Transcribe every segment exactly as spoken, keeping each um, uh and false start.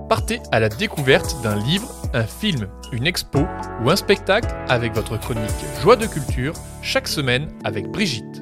Partez à la découverte d'un livre, un film, une expo ou un spectacle avec votre chronique Joie de culture chaque semaine avec Brigitte.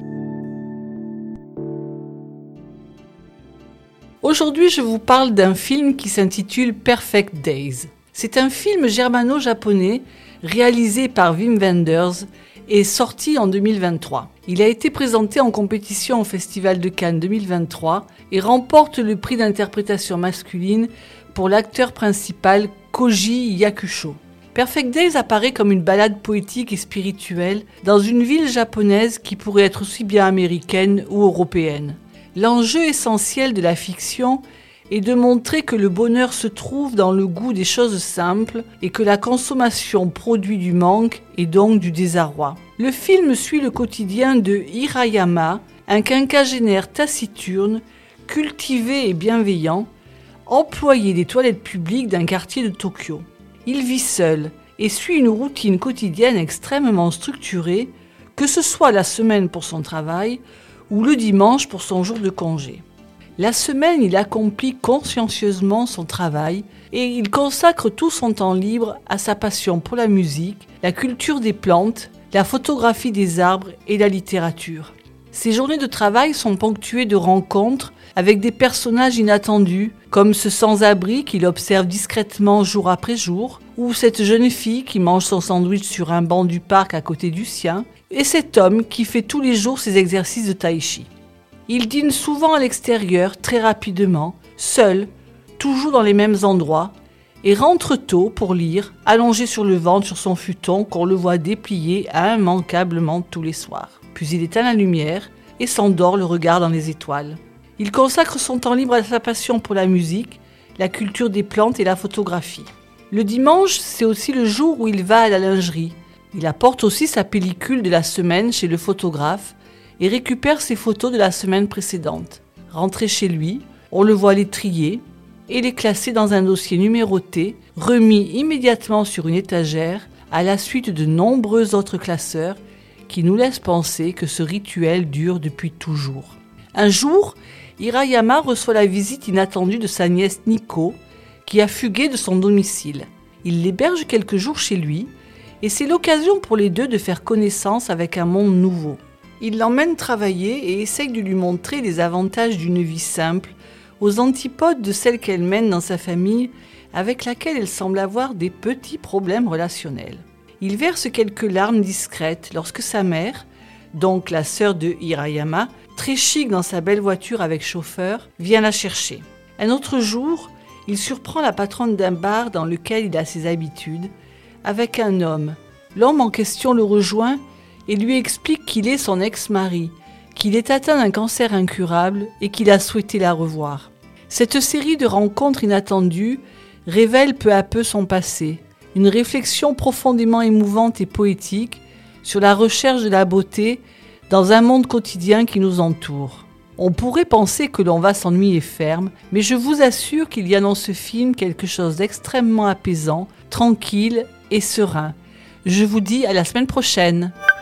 Aujourd'hui, je vous parle d'un film qui s'intitule Perfect Days. C'est un film germano-japonais réalisé par Wim Wenders et sorti en deux mille vingt-trois. Il a été présenté en compétition au Festival de Cannes deux mille vingt-trois et remporte le prix d'interprétation masculine pour l'acteur principal Koji Yakusho. Perfect Days apparaît comme une balade poétique et spirituelle dans une ville japonaise qui pourrait être aussi bien américaine ou européenne. L'enjeu essentiel de la fiction est de montrer que le bonheur se trouve dans le goût des choses simples et que la consommation produit du manque et donc du désarroi. Le film suit le quotidien de Hirayama, un quinquagénaire taciturne, cultivé et bienveillant, employé des toilettes publiques d'un quartier de Tokyo. Il vit seul et suit une routine quotidienne extrêmement structurée, que ce soit la semaine pour son travail ou le dimanche pour son jour de congé. La semaine, il accomplit consciencieusement son travail et il consacre tout son temps libre à sa passion pour la musique, la culture des plantes, la photographie des arbres et la littérature. Ses journées de travail sont ponctuées de rencontres avec des personnages inattendus, comme ce sans-abri qu'il observe discrètement jour après jour, ou cette jeune fille qui mange son sandwich sur un banc du parc à côté du sien, et cet homme qui fait tous les jours ses exercices de tai chi. Il dîne souvent à l'extérieur, très rapidement, seul, toujours dans les mêmes endroits, et rentre tôt pour lire, allongé sur le ventre sur son futon qu'on le voit déplier immanquablement tous les soirs. Puis il éteint la lumière et s'endort le regard dans les étoiles. Il consacre son temps libre à sa passion pour la musique, la culture des plantes et la photographie. Le dimanche, c'est aussi le jour où il va à la lingerie. Il apporte aussi sa pellicule de la semaine chez le photographe et récupère ses photos de la semaine précédente. Rentré chez lui, on le voit les trier et les classer dans un dossier numéroté, remis immédiatement sur une étagère à la suite de nombreux autres classeurs qui nous laissent penser que ce rituel dure depuis toujours. Un jour, Hirayama reçoit la visite inattendue de sa nièce Nico, qui a fugué de son domicile. Il l'héberge quelques jours chez lui, et c'est l'occasion pour les deux de faire connaissance avec un monde nouveau. Il l'emmène travailler et essaye de lui montrer les avantages d'une vie simple, aux antipodes de celle qu'elle mène dans sa famille, avec laquelle elle semble avoir des petits problèmes relationnels. Il verse quelques larmes discrètes lorsque sa mère, donc la sœur de Hirayama, très chic dans sa belle voiture avec chauffeur, vient la chercher. Un autre jour, il surprend la patronne d'un bar dans lequel il a ses habitudes, avec un homme. L'homme en question le rejoint et lui explique qu'il est son ex-mari, qu'il est atteint d'un cancer incurable et qu'il a souhaité la revoir. Cette série de rencontres inattendues révèle peu à peu son passé, une réflexion profondément émouvante et poétique sur la recherche de la beauté dans un monde quotidien qui nous entoure. On pourrait penser que l'on va s'ennuyer ferme, mais je vous assure qu'il y a dans ce film quelque chose d'extrêmement apaisant, tranquille et serein. Je vous dis à la semaine prochaine.